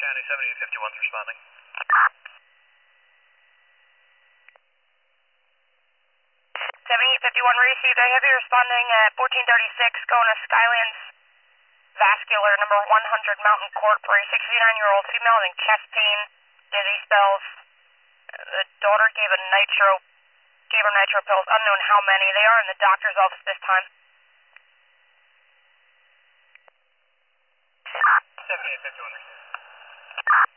County 7851's responding. 7851 received. I have you responding at 1436 going to Skylands Vascular, number 100 Mountain Court for a 69-year-old female having chest pain, dizzy spells. The daughter gave her nitro pills, unknown how many. They are in the doctor's office this time. 7851 received.